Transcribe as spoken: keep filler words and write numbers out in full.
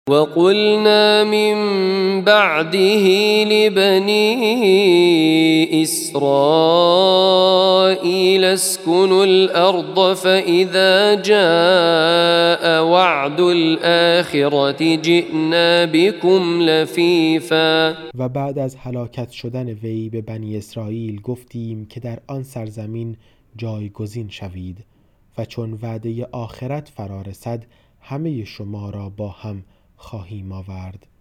وقلنا من بعده لبني إسرائيل اسكنوا الأرض فإذا جاء وعد الآخرة جئنا بكم لفیفا. و بعد از هلاکت شدن وی به بنی اسرائیل گفتیم که در آن سرزمین جایگزین شوید و چون وعده آخرت فرا رسد همه شما را با هم خواهیم آورد.